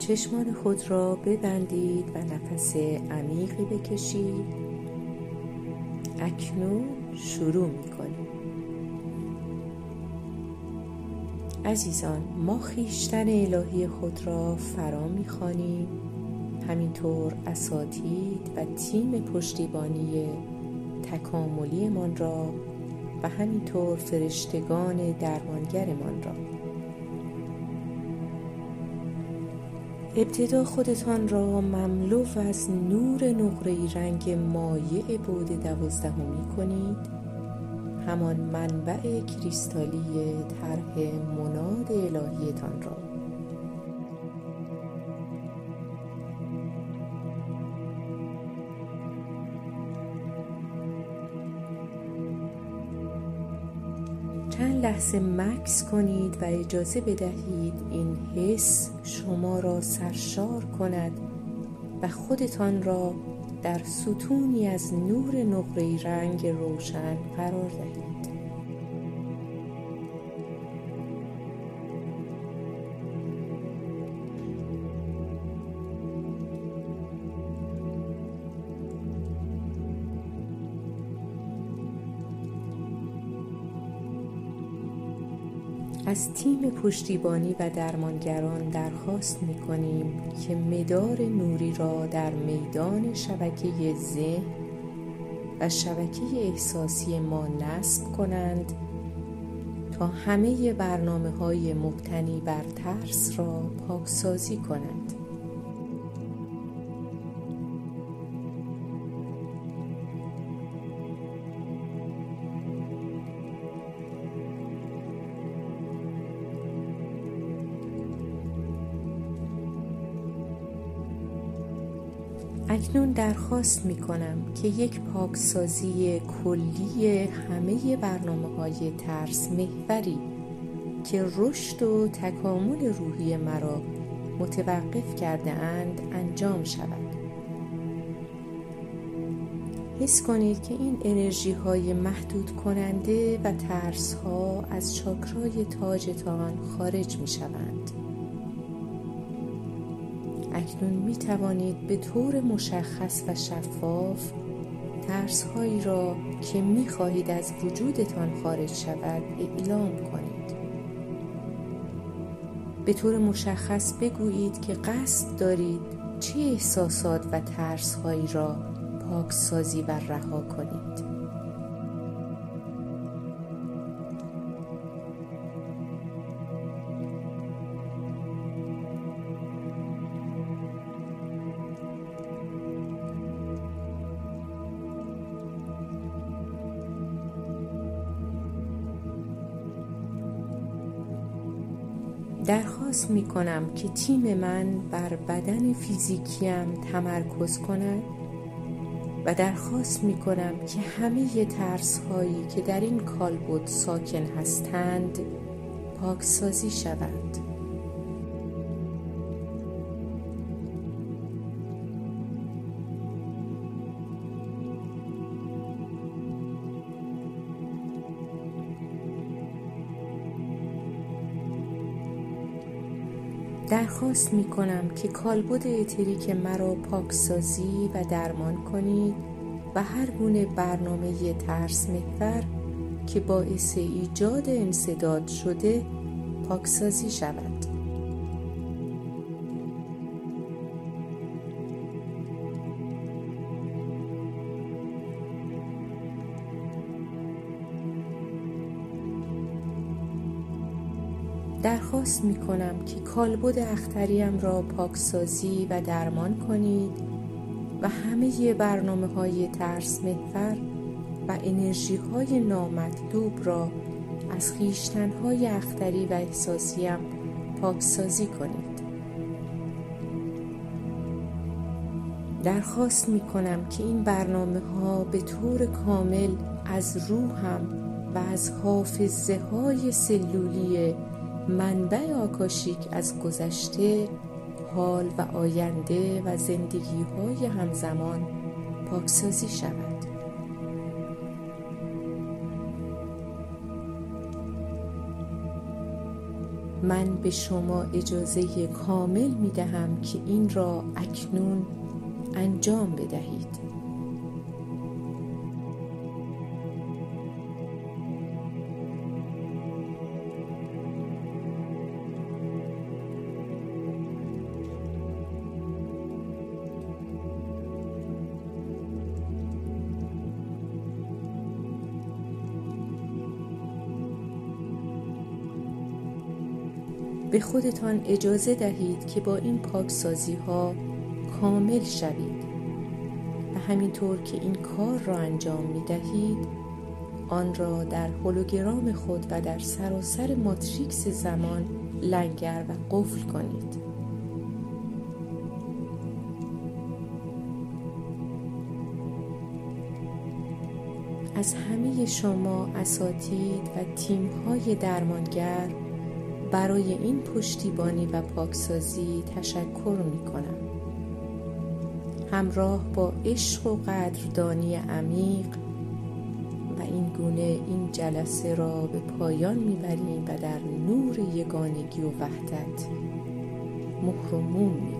چشمان خود را ببندید و نفس عمیقی بکشید. اکنون شروع می‌کنیم. عزیزان، ما خویشتن الهی خود را فرا می‌خوانیم، همینطور اساتید و تیم پشتیبانی تکاملی من را و همینطور فرشتگان درمانگرمان را. ابتدا خودتان را مملو از نور نقره‌ای رنگ مایع بعد 12 کنید، همان منبع کریستالی طرح مناد الهیتان را. چند لحظه مکث کنید و اجازه بدهید این حس شما را سرشار کند و خودتان را در ستونی از نور نقره‌ای رنگ روشن قرار دهید. از تیم پشتیبانی و درمانگران درخواست می‌کنیم که مدار نوری را در میدان شبکه ذهن و شبکه احساسی ما نصب کنند تا همه برنامه‌های مبتنی بر ترس را پاکسازی کنند. اکنون درخواست می‌کنم که یک پاکسازی کلی همه برنامه‌های ترس محوری که رشد و تکامل روحی مرا متوقف کرده اند انجام شود. حس کنید که این انرژی‌های محدود کننده و ترس‌ها از چاکرای تاجتان خارج می‌شوند. اکنون می توانید به طور مشخص و شفاف ترس‌هایی را که می خواهید از وجودتان خارج شود اعلام کنید. به طور مشخص بگویید که قصد دارید چه احساسات و ترس‌هایی را پاکسازی و رها کنید. درخواست می کنم که تیم من بر بدن فیزیکیم تمرکز کند و درخواست می کنم که همه ترس هایی که در این کالبد ساکن هستند پاکسازی شوند. درخواست می کنم که کالبد اتریک مرا پاکسازی و درمان کنید و هر گونه برنامه ترس محور که باعث ایجاد انسداد شده پاکسازی شود. درخواست می کنم که کالبد اختریم را پاکسازی و درمان کنید و همه برنامه‌های ترس محور و انرژی‌های نامطلوب را از خویشتن‌های اختری و احساسیم پاکسازی کنید. درخواست می کنم که این برنامه‌ها به طور کامل از روحم و از حافظه‌های سلولی منبع آکاشیک از گذشته، حال و آینده و زندگی‌های همزمان پاکسازی شود. من به شما اجازه کامل می دهم که این را اکنون انجام بدهید. به خودتان اجازه دهید که با این پاکسازی ها کامل شوید و همینطور که این کار را انجام می دهید آن را در هولوگرام خود و در سراسر ماتریکس زمان لنگر و قفل کنید. از همه شما اساتید و تیم‌های درمانگر برای این پشتیبانی و پاکسازی تشکر می‌کنم. همراه با عشق و قدردانی عمیق و این گونه این جلسه را به پایان می‌بریم و در نور یگانگی و وحدت مهر و موم